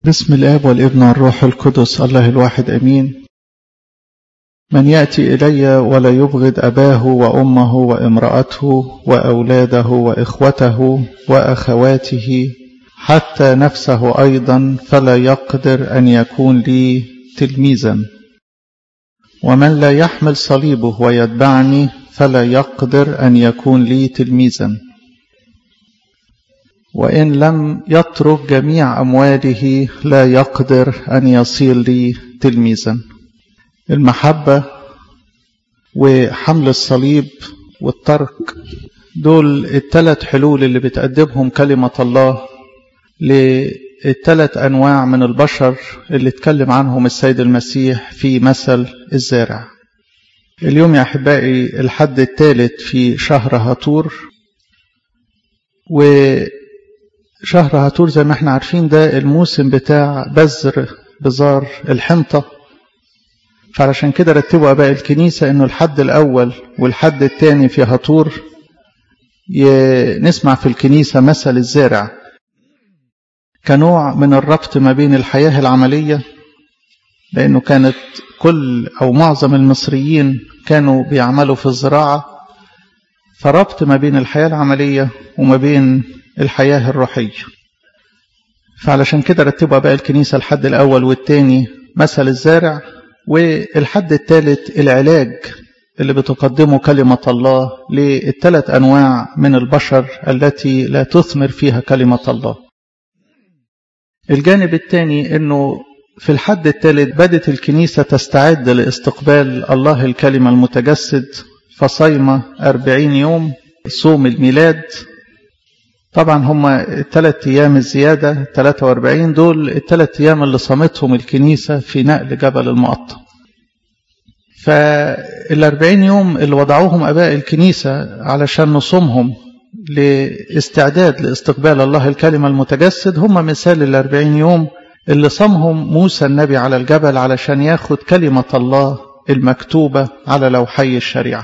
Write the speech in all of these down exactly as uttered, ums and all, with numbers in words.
بسم الآب والابن والروح القدس الله الواحد أمين. من يأتي إلي ولا يبغض أباه وأمه وامرأته وأولاده وإخوته وأخواته حتى نفسه أيضا فلا يقدر أن يكون لي تلميذا. ومن لا يحمل صليبه ويتبعني فلا يقدر أن يكون لي تلميذا. وإن لم يترك جميع أمواله لا يقدر أن يصير لي تلميذا. المحبة وحمل الصليب والترك دول الثلاث حلول اللي بتقدمهم كلمة الله للثلاث أنواع من البشر اللي اتكلم عنهم السيد المسيح في مثل الزارع. اليوم يا أحبائي الحد الثالث في شهر هاتور، وشهر هاتور زي ما احنا عارفين ده الموسم بتاع بذر بذار الحنطة. فعلشان كده رتبوا أباء الكنيسة إنه الحد الأول والحد الثاني في هاتور نسمع في الكنيسة مثل الزارع كنوع من الربط ما بين الحياة العملية، لأنه كانت كل أو معظم المصريين كانوا بيعملوا في الزراعة، فربط ما بين الحياة العملية وما بين الحياة الروحية. فعلشان كده رتبوا أباء الكنيسة الحد الأول والثاني مثل الزارع، والحد الثالث العلاج اللي بتقدمه كلمة الله للثلاث أنواع من البشر التي لا تثمر فيها كلمة الله. الجانب الثاني أنه في الحد الثالث بدت الكنيسة تستعد لاستقبال الله الكلمة المتجسد، فصيمة أربعين يوم صوم الميلاد. طبعا هم الثلاث أيام الزيادة ثلاثة وأربعين دول الثلاث أيام اللي صامتهم الكنيسة في نقل جبل المقطم. فالأربعين يوم اللي وضعوهم أباء الكنيسة علشان نصومهم لاستعداد لاستقبال الله الكلمة المتجسد هم مثال الأربعين يوم اللي صامهم موسى النبي على الجبل علشان ياخد كلمة الله المكتوبة على لوحي الشريعة.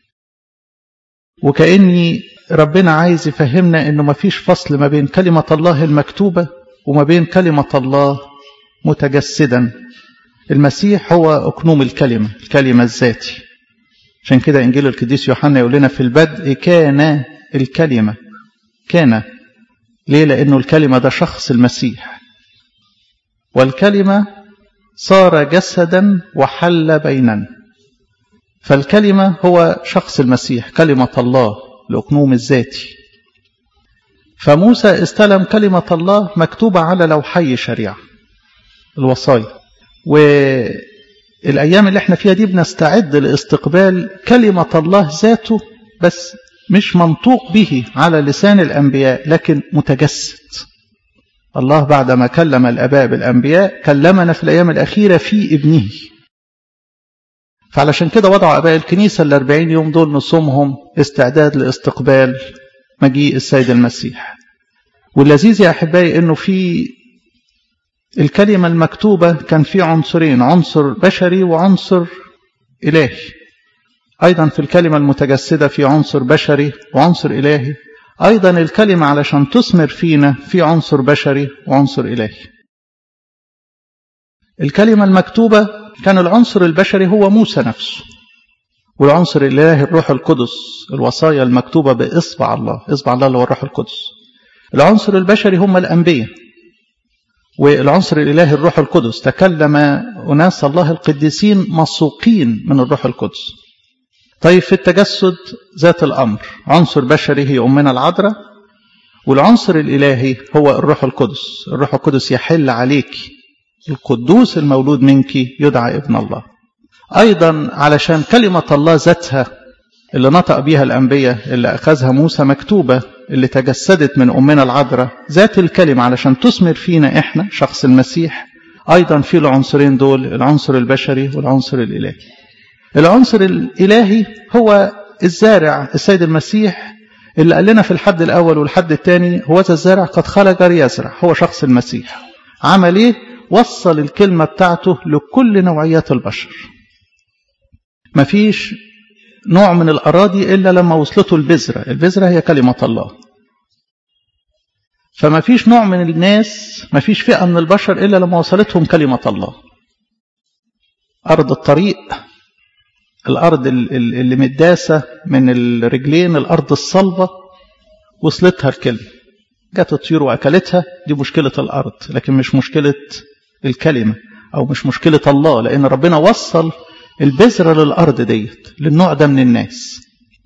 وكأني ربنا عايز يفهمنا انه ما فيش فصل ما بين كلمة الله المكتوبة وما بين كلمة الله متجسدا. المسيح هو أكنوم الكلمة، الكلمة الذاتي. عشان كده إنجيل القديس يوحنا يقول لنا في البدء كان الكلمة. كان ليه؟ لأنه الكلمة ده شخص المسيح، والكلمة صار جسدا وحل بيننا. فالكلمة هو شخص المسيح، كلمة الله الأكنوم الذاتي. فموسى استلم كلمة الله مكتوبة على لوحي شريعة الوصايا، والأيام اللي احنا فيها دي بنستعد لاستقبال كلمة الله ذاته، بس مش منطوق به على لسان الأنبياء لكن متجسد. الله بعدما كلم الآباء بالأنبياء كلمنا في الأيام الأخيرة في ابنه. فعلشان كده وضعوا أباء الكنيسة الأربعين يوم دول نصومهم استعداد لاستقبال مجيء السيد المسيح. واللذيذ يا أحبائي أنه في الكلمة المكتوبة كان في عنصرين، عنصر بشري وعنصر إلهي. أيضا في الكلمة المتجسدة في عنصر بشري وعنصر إلهي. أيضا الكلمة علشان تثمر فينا في عنصر بشري وعنصر إلهي. الكلمة المكتوبة كان العنصر البشري هو موسى نفسه، والعنصر الإلهي الروح القدس، الوصايا المكتوبة بإصبع الله، إصبع الله اللي هو الروح القدس. العنصر البشري هم الأنبياء، والعنصر الإلهي الروح القدس. تكلم أناس الله القديسين مسوقين من الروح القدس. طيب في التجسد ذات الأمر، عنصر بشري هي أمنا العذراء، والعنصر الإلهي هو الروح القدس. الروح القدس يحل عليك، القدوس المولود منك يدعى ابن الله. أيضا علشان كلمة الله ذاتها اللي نطق بها الأنبياء اللي أخذها موسى مكتوبة اللي تجسدت من أمنا العذراء، ذات الكلمة علشان تثمر فينا إحنا شخص المسيح. أيضا في العنصرين دول، العنصر البشري والعنصر الإلهي. العنصر الإلهي هو الزارع السيد المسيح اللي قال لنا في الحد الأول والحد الثاني هو ذا الزارع قد خرج ليزرع. هو شخص المسيح عمل إيه؟ وصل الكلمة بتاعته لكل نوعيات البشر. مفيش نوع من الأراضي إلا لما وصلته البذرة. البذرة هي كلمة الله. فما فيش نوع من الناس، ما فيش فئة من البشر إلا لما وصلتهم كلمة الله. أرض الطريق، الأرض اللي متداسة من الرجلين، الأرض الصلبة وصلتها الكلمة، جات الطيور وأكلتها، دي مشكلة الأرض، لكن مش مشكلة الكلمة أو مش مشكلة الله، لأن ربنا وصل البذرة للأرض ديت، للنوع ده من الناس.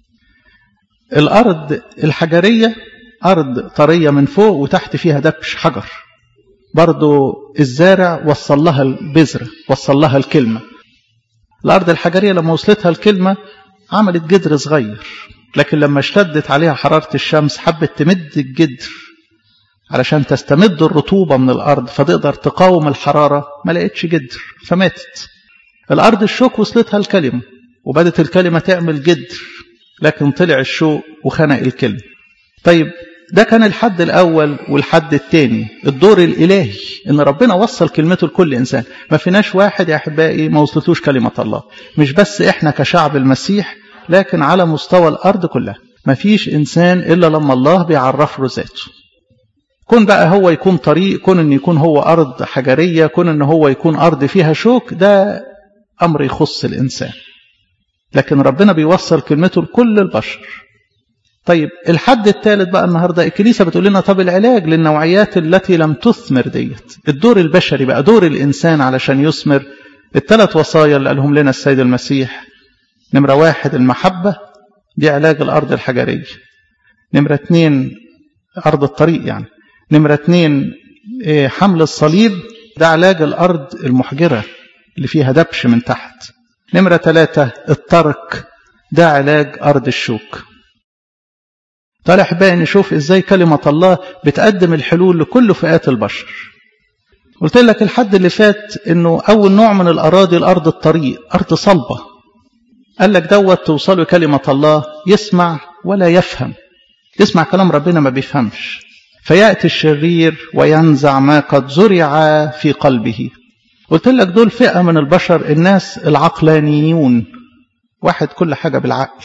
الأرض الحجرية أرض طرية من فوق وتحت فيها دبش حجر، برضو الزارع وصل لها البذرة، وصل لها الكلمة. الأرض الحجرية لما وصلتها الكلمة عملت جدر صغير، لكن لما اشتدت عليها حرارة الشمس حبت تمد الجدر علشان تستمد الرطوبة من الأرض فتقدر تقاوم الحرارة، ما لقيتش جدر فماتت. الأرض الشوك وصلتها الكلمة وبدت الكلمة تعمل جدر، لكن طلع الشوك وخنق الكلمة. طيب ده كان الحد الأول. والحد الثاني الدور الإلهي، إن ربنا وصل كلمته لكل إنسان. ما فيناش واحد يا أحبائي ما وصلتوش كلمة الله، مش بس إحنا كشعب المسيح، لكن على مستوى الأرض كلها. ما فيش إنسان إلا لما الله بيعرف له ذاته. كون بقى هو يكون طريق، كون إن يكون هو أرض حجرية، كون إن هو يكون أرض فيها شوك، ده أمر يخص الإنسان، لكن ربنا بيوصل كلمته لكل البشر. طيب الحد الثالث بقى النهاردة الكنيسة بتقول لنا طب العلاج للنوعيات التي لم تثمر ديت، الدور البشري بقى، دور الإنسان علشان يثمر. الثلاث وصايا اللي قالهم لنا السيد المسيح: نمرة واحد المحبة، دي علاج الأرض الحجرية. نمرة اثنين أرض الطريق يعني. نمرة اثنين حمل الصليب، ده علاج الأرض المحجرة اللي فيها دبش من تحت. نمرة ثلاثة الترك، ده علاج أرض الشوك. تعالى أحبائي نشوف إزاي كلمة الله بتقدم الحلول لكل فئات البشر. قلت لك الحد اللي فات إنه أول نوع من الأراضي الأرض الطريق، أرض صلبة. قال لك دوت توصله كلمة الله يسمع ولا يفهم، يسمع كلام ربنا ما بيفهمش، فيأتي الشرير وينزع ما قد زرع في قلبه. قلت لك دول فئة من البشر، الناس العقلانيون، واحد كل حاجة بالعقل،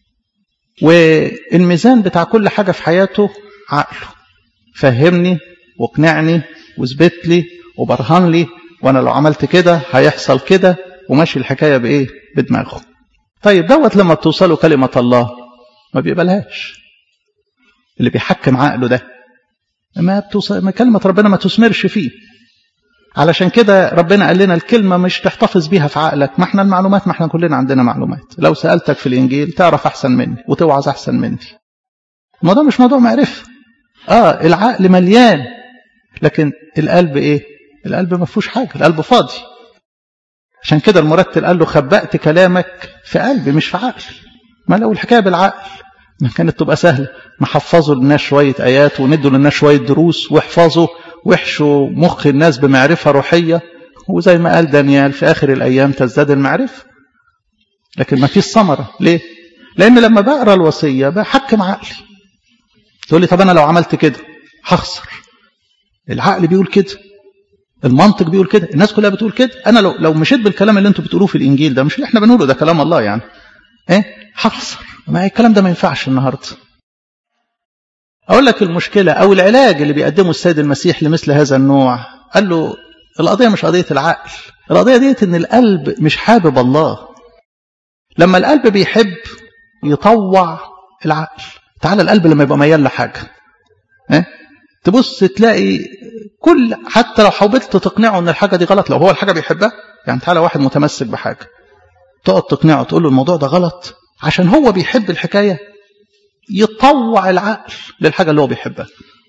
والميزان بتاع كل حاجة في حياته عقله. فهمني واقنعني واثبت لي وبرهن لي، وانا لو عملت كده هيحصل كده، وماشي الحكاية بايه؟ بدماغه. طيب دوت لما توصله كلمة الله ما بيقبلهاش. اللي بيحكم عقله ده ما بتوصل، ما كلمة ربنا ما تثمرش فيه. علشان كده ربنا قال لنا الكلمة مش تحتفظ بيها في عقلك. ما احنا المعلومات، ما احنا كلنا عندنا معلومات. لو سألتك في الإنجيل تعرف أحسن مني وتوعظ أحسن مني. الموضوع مش موضوع معرفة. آه العقل مليان، لكن القلب إيه؟ القلب ما فيهوش حاجة، القلب فاضي. عشان كده المرتل قال له خبأت كلامك في قلبي مش في عقل. ما لو الحكاية بالعقل ما كانت تبقى سهلة. نحفظوا للناس شوية آيات وندوا للناس شوية دروس واحفظوا وحشوا مخ الناس بمعرفة روحية، وزي ما قال دانيال في آخر الأيام تزداد المعرفة. لكن ما فيش ثمرة. ليه؟ لأن لما بقرأ الوصية بحكم عقلي. تقول لي طب أنا لو عملت كده هخسر. العقل بيقول كده، المنطق بيقول كده، الناس كلها بتقول كده. أنا لو لو مشيت بالكلام اللي أنتوا بتقولوه في الإنجيل ده، مش اللي إحنا بنقوله، ده كلام الله يعني، إيه؟ هخسر. ما الكلام ده ما ينفعش النهارده. أقول لك المشكلة أو العلاج اللي بيقدمه السيد المسيح لمثل هذا النوع. قال له القضية مش قضية العقل، القضية ديت إن القلب مش حابب الله. لما القلب بيحب يطوع العقل. تعال القلب لما يبقى ميال لحاجة، اه؟ تبص تلاقي كل، حتى لو حاولت تقنعه ان الحاجة دي غلط، لو هو الحاجة بيحبها. يعني تعال واحد متمسك بحاجة، تقعد تقنعه تقول له الموضوع ده غلط، عشان هو بيحب الحكاية يطوع العقل للحاجة اللي هو بيحبها.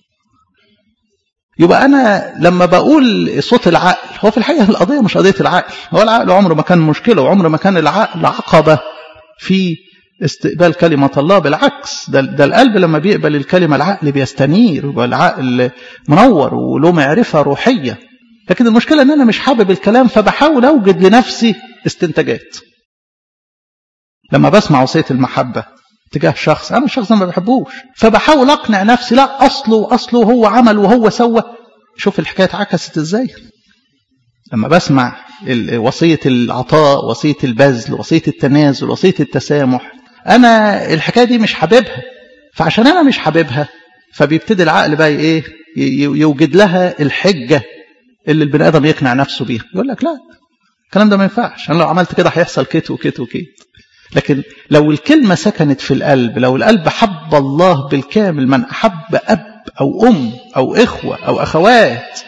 يبقى أنا لما بقول صوت العقل، هو في الحقيقة القضية مش قضية العقل. هو العقل عمره ما كان مشكلة، وعمره ما كان العقل عقبة في استقبال كلمة الله. بالعكس، ده, ده القلب لما بيقبل الكلمة العقل بيستنير، ويبقى العقل منور وله معرفة روحية. لكن المشكلة أن أنا مش حابب الكلام، فبحاول أوجد لنفسي استنتاجات. لما بسمع وصية المحبة تجاه شخص، أنا الشخص ما بحبوش، فبحاول أقنع نفسي لا أصله أصله هو عمل وهو سوى. شوف الحكاية عكست إزاي. لما بسمع وصية العطاء، وصية البذل، وصية التنازل، وصية التسامح، أنا الحكاية دي مش حاببها. فعشان أنا مش حاببها فبيبتدي العقل بقى ايه يوجد لها الحجة اللي البني آدم يقنع نفسه بيها. يقول لك لا الكلام ده ما ينفعش، أنا لو عملت كده هيحصل كت وكت وكت. لكن لو الكلمة سكنت في القلب، لو القلب حب الله بالكامل، من أحب أب أو أم أو إخوة أو أخوات،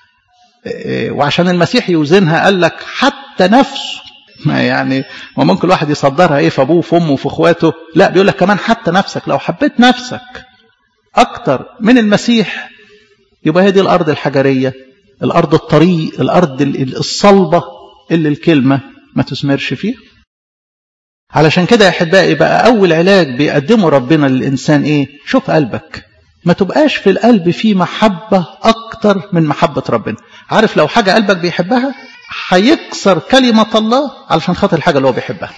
وعشان المسيح يوزنها قال لك حتى نفسه، ما يعني ما ممكن الواحد يصدرها ايه في ابوه وفي امه وفي اخواته، لا بيقول لك كمان حتى نفسك، لو حبيت نفسك اكتر من المسيح يبقى هي دي الارض الحجريه، الارض الطريق، الارض الصلبه اللي الكلمه ما تثمرش فيها. علشان كده يا احبائي بقى اول علاج بيقدمه ربنا للانسان ايه؟ شوف قلبك، ما تبقاش في القلب فيه محبه اكتر من محبه ربنا. عارف لو حاجه قلبك بيحبها هيكسر كلمة الله علشان خاطر الحاجة اللي هو بيحبها.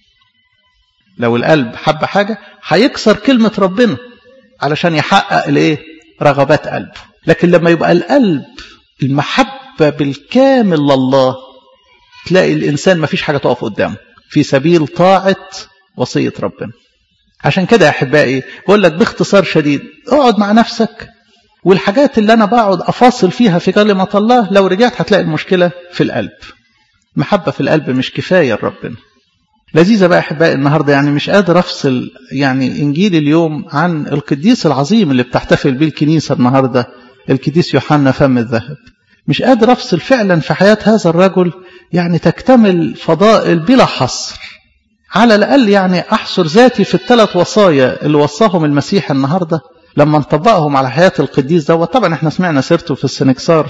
لو القلب حب حاجة هيكسر كلمة ربنا علشان يحقق الايه؟ رغبات قلبه. لكن لما يبقى القلب المحبة بالكامل لله، تلاقي الإنسان ما فيش حاجة تقف قدامه في سبيل طاعة وصية ربنا. عشان كده يا أحبائي بقول لك باختصار شديد، اقعد مع نفسك، والحاجات اللي أنا بقعد أفاصل فيها في كلمة الله لو رجعت هتلاقي المشكلة في القلب. محبة في القلب مش كفاية لربنا. لذيذة بقى أحبائي النهاردة، يعني مش قادر أفصل يعني إنجيل اليوم عن القديس العظيم اللي بتحتفل به الكنيسة النهاردة، القديس يوحنا فم الذهب. مش قادر أفصل فعلا في حياة هذا الرجل، يعني تكتمل فضائل بلا حصر. على الأقل يعني أحصر ذاتي في الثلاث وصايا اللي وصاهم المسيح النهاردة لما نطبقهم على حياة القديس ده. وطبعا احنا سمعنا سيرته في السنكسار.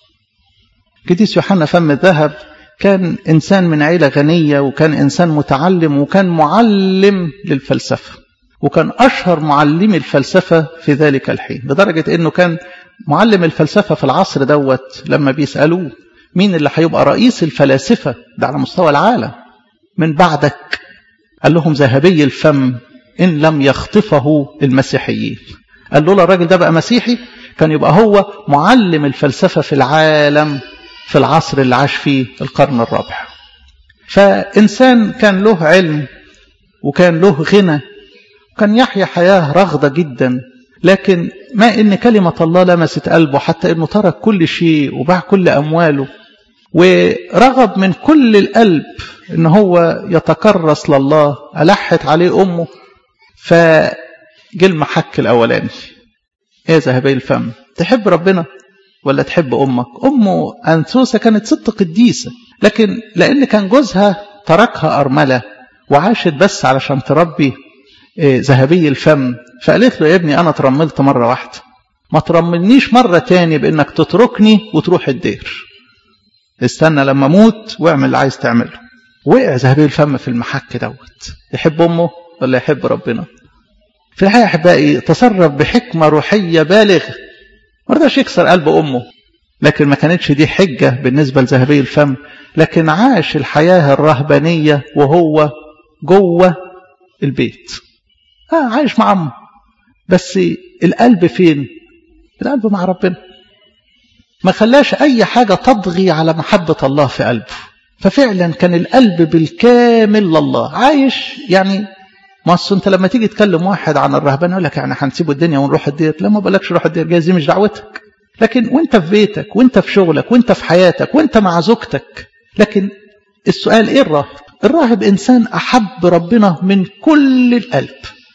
قديس يوحنا فم الذهب كان إنسان من عيلة غنية، وكان إنسان متعلم، وكان معلم للفلسفة، وكان أشهر معلمي الفلسفة في ذلك الحين، لدرجة أنه كان معلم الفلسفة في العصر دوت لما بيسألوه مين اللي هيبقى رئيس الفلاسفة ده على مستوى العالم من بعدك، قال لهم ذهبي الفم إن لم يخطفه المسيحيين. قال له الراجل ده بقى مسيحي كان يبقى هو معلم الفلسفة في العالم في العصر اللي عاش فيه القرن الرابع. فإنسان كان له علم وكان له غنى، وكان يحيا حياة رغدة جدا، لكن ما إن كلمة الله لمست قلبه حتى إنه ترك كل شيء وباع كل أمواله، ورغب من كل القلب إن هو يتكرس لله. ألحت عليه أمه، فجل المحك الأولاني: إيه ذهبي الفم، تحب ربنا ولا تحب أمك؟ أمه أنثوسة كانت ست قديسة، لكن لأن كان جوزها تركها أرملة وعاشت بس علشان تربي ذهبي الفم، فقالت له: يا ابني أنا ترملت مرة واحدة، ما ترملنيش مرة تاني بأنك تتركني وتروح الدير، استنى لما موت واعمل اللي عايز تعمله. وقع ذهبي الفم في المحك دوت، يحب أمه ولا يحب ربنا؟ في الحقيقة أحبائي تصرف بحكمة روحية بالغة، ما رضاش يكسر قلب أمه، لكن ما كانتش دي حجة بالنسبة لذهبي الفم، لكن عاش الحياة الرهبانية وهو جوه البيت. آه عايش مع أمه، بس القلب فين؟ القلب مع ربنا. ما خلاش أي حاجة تضغي على محبة الله في قلبه، ففعلا كان القلب بالكامل لله عايش. يعني ما أصل أنت لما تيجي تكلم واحد عن الرهبان يقول لك يعني هنسيبوا الدنيا ونروح الدير، لا ما بقولكش روح الدير، جايز دي مش دعوتك، لكن وانت في بيتك وانت في شغلك وانت في حياتك وانت مع زوجتك. لكن السؤال ايه الراهب؟ الراهب انسان احب ربنا من كل القلب،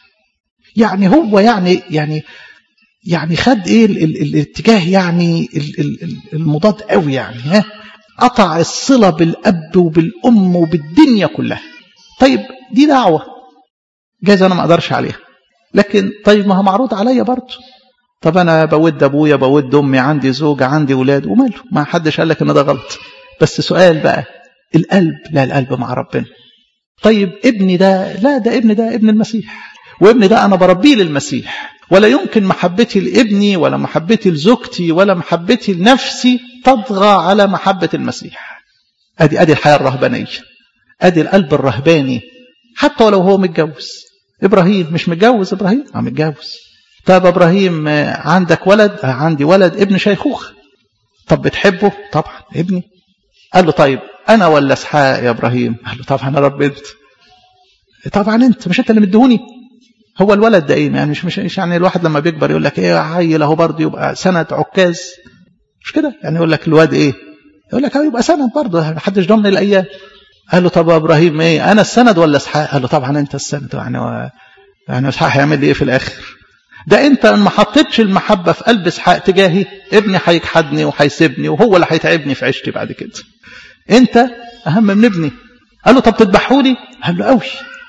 يعني هو يعني يعني يعني خد ايه ال ال الاتجاه يعني ال ال المضاد قوي، يعني ها قطع الصلة بالاب وبالام وبالدنيا كلها. طيب دي دعوة جايز انا ما اقدرش عليها، لكن طيب ما هو معروض عليا برضه. طب انا بود ابويا بود امي، عندي زوجة عندي ولاد، وماله، ما حدش قال لك ان ده غلط. بس سؤال بقى القلب، لا القلب مع ربنا. طيب ابني ده، لا ده ابني ده ابن المسيح، وابني ده انا بربيه للمسيح، ولا يمكن محبتي لابني ولا محبتي لزوجتي ولا محبتي لنفسي تطغى على محبة المسيح. ادي ادي الحياة الرهبانية، ادي القلب الرهباني، حتى ولو هو متجوز. ابراهيم مش متجوز؟ ابراهيم اه متجوز. طب ابراهيم عندك ولد؟ عندي ولد ابن شيخوخة. طب بتحبه؟ طبعا ابني. قال له طيب انا ولا اسحاق يا ابراهيم؟ قال له طبعا انا رب انت. طبعا انت، مش انت اللي مدهوني؟ هو الولد ده ايه يعني مش مش يعني الواحد لما بيكبر يقول لك ايه عيل اهو برضه يبقى سند عكاز مش كده يعني يقول لك الواد ايه يقول لك يبقى سند برضه محدش ضامن الايام. قال له طب ابراهيم ايه انا السند ولا اسحاق؟ قال له طبعا انت السند. يعني و... يعني اسحاق هيعمل لي ايه في الاخر؟ ده انت ما حطيتش المحبه في قلب اسحاق تجاهي ابني هيجحدني وهيسيبني وهو اللي هيتعبني في عيشتي بعد كده. انت اهم من ابني. قال له طب تذبحوني؟ قال له قوي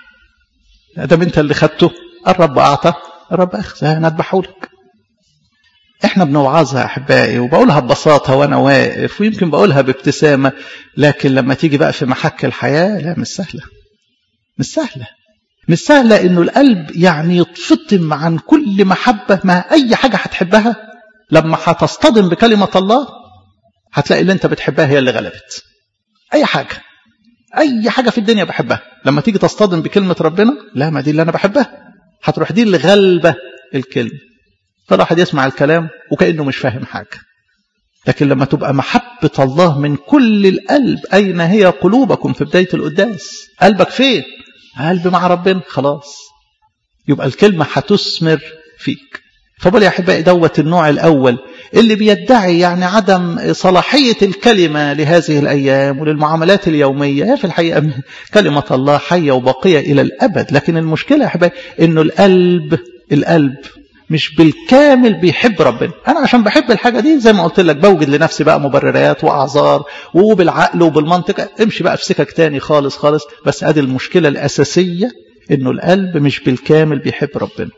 ده انت اللي خدته. الرب اعطى الرب اخذ انا اذبحهولك. احنا بنوعظها احبائي وبقولها ببساطه وانا واقف ويمكن بقولها بابتسامه لكن لما تيجي بقى في محك الحياه لا مش سهله مش سهله مش سهله انه القلب يعني يتفطم عن كل محبه مع اي حاجه هتحبها. لما هتصطدم بكلمه الله هتلاقي اللي انت بتحبها هي اللي غلبت. اي حاجه اي حاجه في الدنيا بحبها لما تيجي تصطدم بكلمه ربنا لا ما دي اللي انا بحبها هتروح دي اللي غلبه الكلمه. فالواحد يسمع الكلام وكأنه مش فاهم حاجة. لكن لما تبقى محبة الله من كل القلب أين هي قلوبكم في بداية القداس؟ قلبك فين؟ قلب مع ربنا خلاص يبقى الكلمة هتثمر فيك. فبقول يا أحبائي دوت النوع الأول اللي بيدعي يعني عدم صلاحية الكلمة لهذه الأيام وللمعاملات اليومية. في الحقيقة كلمة الله حية وباقية إلى الأبد. لكن المشكلة يا أحبائي إنه القلب القلب مش بالكامل بيحب ربنا. أنا عشان بحب الحاجة دي زي ما قلت لك بوجد لنفسي بقى مبررات وأعذار وبالعقل وبالمنطق امشي بقى في سكك تاني خالص خالص. بس ادي المشكلة الأساسية إنه القلب مش بالكامل بيحب ربنا.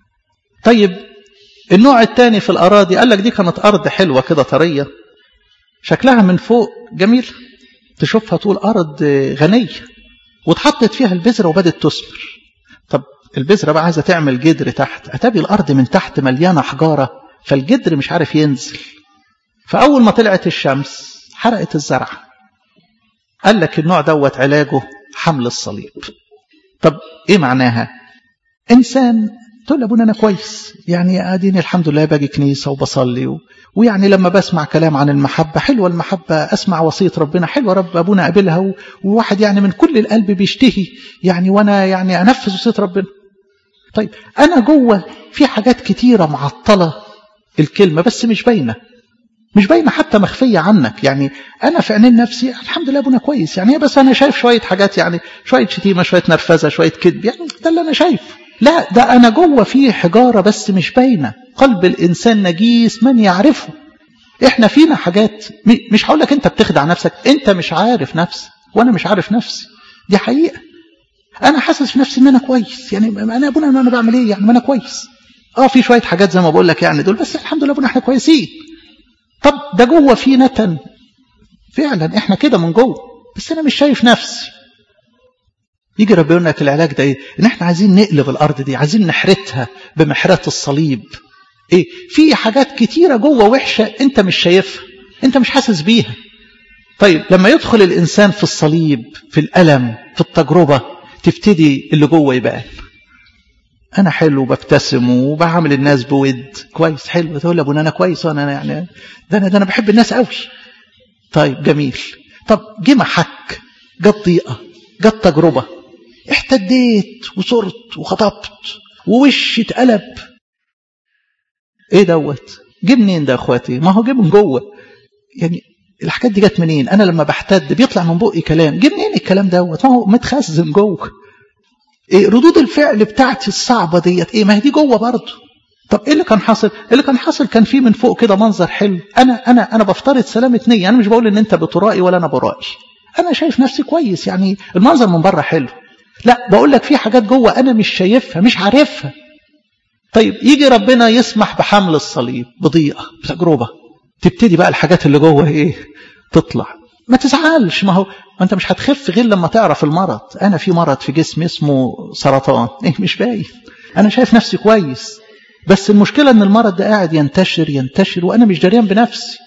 طيب النوع الثاني في الأراضي قال لك دي كانت أرض حلوة كده طرية شكلها من فوق جميل تشوفها تقول أرض غنية وتحطت فيها البذرة وبدت تثمر. طب البذرة بقى عايزة تعمل جدر تحت أتابي الأرض من تحت مليانة حجارة فالجدر مش عارف ينزل. فأول ما طلعت الشمس حرقت الزرع. قال لك النوع دوت علاجه حمل الصليب. طب إيه معناها؟ إنسان تقول لأبونا أنا كويس يعني أديني الحمد لله باجي كنيسة وبصلي و... ويعني لما بسمع كلام عن المحبة حلوة المحبة أسمع وصية ربنا حلوة رب أبونا قابلها و... وواحد يعني من كل القلب بيشتهي يعني وأنا يعني أنفذ وصية ربنا. طيب أنا جوه في حاجات كتيرة معطلة الكلمة بس مش باينة مش باينة حتى مخفية عنك. يعني أنا في عينين نفسي الحمد لله أبونا كويس يعني بس أنا شايف شوية حاجات يعني شوية شتيمة شوية نرفزة شوية كذب يعني ده اللي أنا شايف. لا ده أنا جوه فيه حجارة بس مش باينة. قلب الإنسان نجيس من يعرفه. إحنا فينا حاجات مش هقول لك أنت بتخدع نفسك أنت مش عارف نفسك وأنا مش عارف نفسي دي حقيقة. أنا حاسس في نفسي إن أنا كويس يعني أنا أبونا أنا بعمل إيه يعني ما أنا كويس. آه في شوية حاجات زي ما بقول لك يعني دول بس الحمد لله أبونا إحنا كويسين. طب ده جوه فيه نتن فعلا إحنا كده من جوه بس أنا مش شايف نفسي. يجي ربنا يقول لك العلاج ده ايه؟ ان احنا عايزين نقلب الارض دي عايزين نحرتها بمحرات الصليب. ايه في حاجات كتيره جوه وحشه انت مش شايفها انت مش حاسس بيها. طيب لما يدخل الانسان في الصليب في الالم في التجربه تبتدي اللي جوه يبان. انا حلو ببتسم وبعامل الناس بود كويس حلو تقول ابونا انا كويس وانا يعني ده انا ده انا بحب الناس قوي. طيب جميل. طب جه محك جت ضيقه جت تجربه احتديت وصرت وخطبت ووشي اتقلب. ايه دوت جه منين ده اخواتي؟ ما هو جه من جوه. يعني الحاجات دي جت منين؟ انا لما بحتد بيطلع من بقي كلام جه منين الكلام دوت؟ ما هو متخزن جوه. ايه ردود الفعل بتاعتي الصعبه ديت ايه؟ ما هي دي جوه برضه. طب ايه اللي كان حاصل؟ اللي كان حاصل كان فيه من فوق كده منظر حلو. انا انا انا بفترض سلامه نيه. انا مش بقول ان انت بترائي ولا انا برائي. انا شايف نفسي كويس يعني المنظر من بره حلو. لا بقول لك في حاجات جوه أنا مش شايفها مش عارفها. طيب يجي ربنا يسمح بحمل الصليب بضيقة بتجربة تبتدي بقى الحاجات اللي جوه ايه تطلع. ما تزعلش ما هو ما انت مش هتخف غير لما تعرف المرض. انا في مرض في جسمي اسمه سرطان ايه مش باين. انا شايف نفسي كويس بس المشكلة ان المرض ده قاعد ينتشر ينتشر وانا مش دريان بنفسي.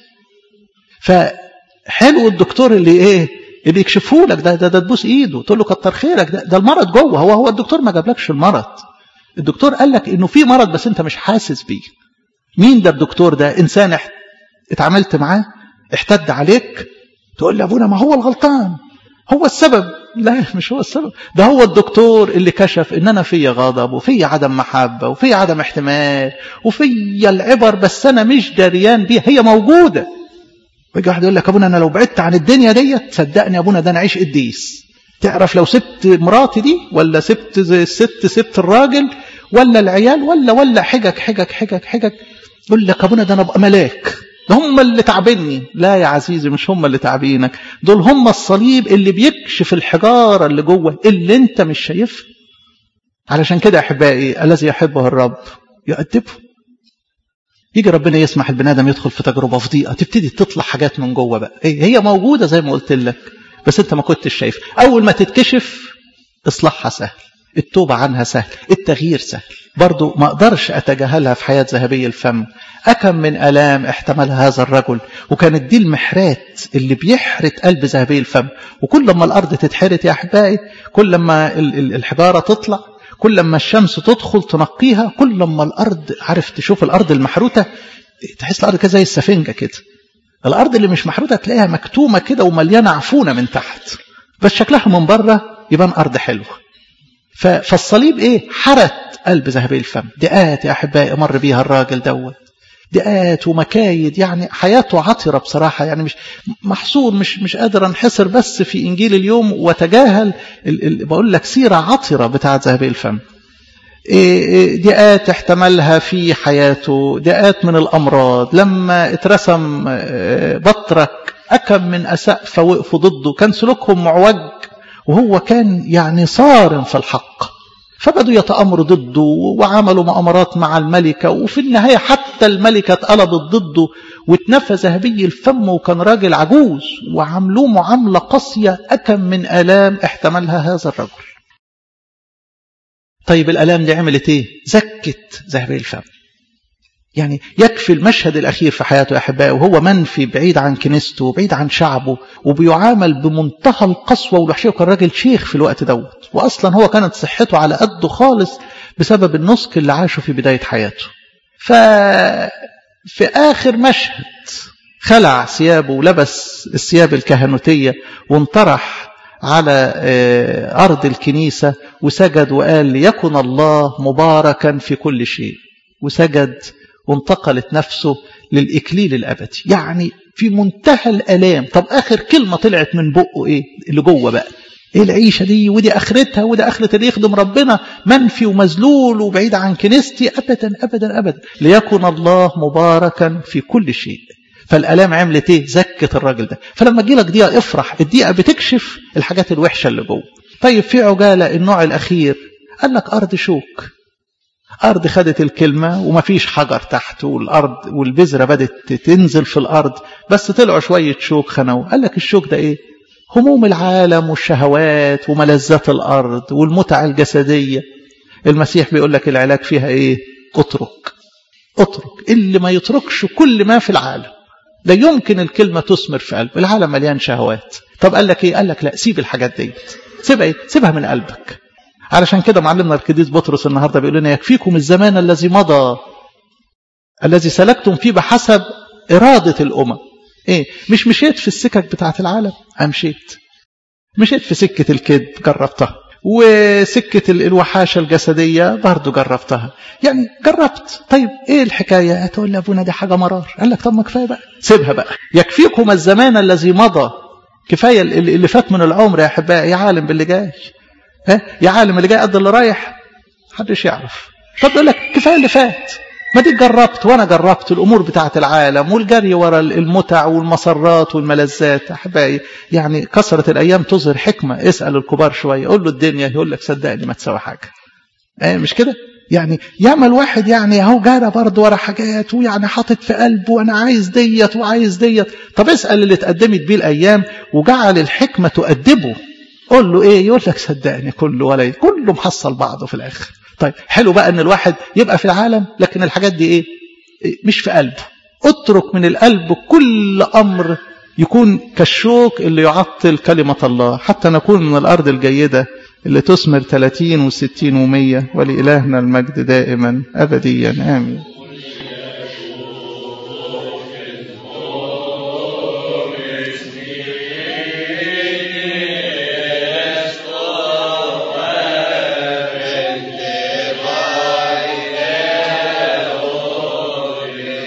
فحلو الدكتور اللي ايه اللي يكشفه لك ده ده, ده تبوس ايده تقول له كتر خيرك ده, ده المرض جوه. هو هو الدكتور ما جابلكش المرض. الدكتور قال لك انه في مرض بس انت مش حاسس بيه. مين ده الدكتور ده؟ انسان اتعاملت معاه احتد عليك تقول لي ابونا ما هو الغلطان. هو السبب. لا مش هو السبب، ده هو الدكتور اللي كشف ان انا فيا غضب وفيا عدم محبة وفيا عدم احتمال وفيا العبر، بس انا مش دريان بيها، هي موجودة. ويجي واحد يقول لك ابونا انا لو بعدت عن الدنيا ديت، صدقني يا ابونا ده انا عيش قديس. تعرف لو سبت مراتي دي ولا سبت زي الست، سبت الراجل ولا العيال ولا ولا حجج حجج حجج حجج، يقول لك ابونا ده انا ابقى ملاك، ده هم اللي تعبني. لا يا عزيزي، مش هم اللي تعبينك، دول هم الصليب اللي بيكشف الحجارة اللي جوه اللي انت مش شايفها. علشان كده احبائي الذي يحبه الرب يؤدبه. يجي ربنا يسمح البني ادم يدخل في تجربة في ضيقة، تبتدي تطلع حاجات من جوه بقى، هي موجودة زي ما قلت لك بس انت ما كنتش شايف. اول ما تتكشف اصلاحها سهل، التوبة عنها سهل، التغيير سهل. برضو ما اقدرش اتجاهلها في حياة ذهبي الفم. أكم من ألام احتملها هذا الرجل، وكانت دي المحرات اللي بيحرت قلب ذهبي الفم. وكل لما الأرض تتحرت يا أحبائي، كل لما الحجارة تطلع، كل لما الشمس تدخل تنقيها، كل لما الأرض، عارف تشوف الأرض المحروتة تحس الأرض كده زي السفنجة كده. الأرض اللي مش محروتة تلاقيها مكتومة كده ومليانة عفونة من تحت، بس شكلها من بره يبان أرض حلوة. فالصليب إيه؟ حرت قلب ذهبي الفم. دقات يا أحبائي مر بيها الراجل دوت، دقات ومكايد، يعني حياته عطرة بصراحة، يعني مش محصور، مش مش قادر انحصر بس في إنجيل اليوم وتجاهل ال ال بقول لك سيرة عطرة بتاعت ذهبي الفم. دقات احتملها في حياته، دقات من الأمراض. لما اترسم بطرك أكم من أسقف وقفوا ضده، كان سلوكهم معوج وهو كان يعني صارم في الحق، فبدوا يتأمروا ضده وعملوا مؤامرات مع الملكة، وفي النهاية حتى الملكة اتقلبت ضده واتنفى ذهبي الفم وكان راجل عجوز، وعملوه معاملة قاسية. أكم من آلام احتملها هذا الرجل. طيب الآلام دي عملت ايه؟ زكت ذهبي الفم. يعني يكفي المشهد الأخير في حياته يا أحبائي، وهو منفي بعيد عن كنيسته وبعيد عن شعبه، وبيعامل بمنتهى القسوة والوحشية، وكان راجل شيخ في الوقت دوت، وأصلا هو كانت صحته على قده خالص بسبب النسك اللي عاشه في بداية حياته. ففي آخر مشهد خلع ثيابه ولبس الثياب الكهنوتية وانطرح على أرض الكنيسة وسجد وقال ليكن الله مباركا في كل شيء، وسجد وانتقلت نفسه للإكليل الأبدي. يعني في منتهى الألام. طب آخر كلمة طلعت من بقه إيه؟ اللي جوه بقى إيه؟ العيشة دي ودي آخرتها، وده آخرة اللي يخدم ربنا، منفي ومذلول وبعيد عن كنيستي. أبدا أبدا أبدا، ليكن الله مباركا في كل شيء. فالألام عملت إيه؟ زكت الراجل ده. فلما تجيلك دقيقة افرح، الدقيقة بتكشف الحاجات الوحشة اللي جوه. طيب في عجالة النوع الأخير، قال لك أرض شوك، أرض خدت الكلمة وما فيش حجر تحت، والأرض والبذرة بدت تنزل في الأرض، بس طلعوا شوية شوك خنوا. قال لك الشوك ده إيه؟ هموم العالم والشهوات وملذات الأرض والمتع الجسدية. المسيح بيقول لك العلاج فيها إيه؟ اترك اترك. اللي ما يتركش كل ما في العالم لا يمكن الكلمة تثمر في قلبه. العالم مليان شهوات. طب قال لك إيه؟ قال لك لا، سيب الحاجات دي، سيبها إيه؟ سيبها من قلبك. علشان كده معلمنا القديس بطرس النهارده بيقول لنا يكفيكم الزمان الذي مضى الذي سلكتم فيه بحسب إرادة الأمم. إيه؟ مش مشيت في السكك بتاعت العالم، أمشيت مشيت في سكة الكذب، جربتها، وسكة الوحاشة الجسدية برضو جربتها، يعني جربت. طيب إيه الحكاية؟ هتقول لي أبونا دي حاجة مرار. قال لك طب ما كفاية بقى، سيبها بقى. يكفيكم الزمان الذي مضى، كفاية اللي فات من العمر يا أحبائي. يا عالم باللي جاي، ها يا عالم اللي جاي قد اللي رايح، محدش يعرف. طب يقول لك كفايه اللي فات، ما دي جربت وانا جربت الامور بتاعه العالم والجري ورا المتع والمسرات والملذات. احبائي يعني كثره الايام تظهر حكمه. اسال الكبار شويه، قول له الدنيا، يقول لك صدقني ما تسوي حاجه. ايه مش كده؟ يعني يعمل واحد يعني اهو جارى برضه ورا حاجات، ويعني حاطط في قلبه وانا عايز ديت وعايز ديت. طب اسال اللي اتقدمت بيه الايام وجعل الحكمه تؤدبه، قول له ايه؟ يقول لك صدقني كله ولا كله محصل بعضه في الاخر. طيب حلو بقى ان الواحد يبقى في العالم لكن الحاجات دي ايه؟ مش في قلبه. اترك من القلب كل امر يكون كالشوك اللي يعطل كلمة الله، حتى نكون من الارض الجيدة اللي تثمر ثلاثين وستين ومية. ولإلهنا المجد دائما ابديا امين.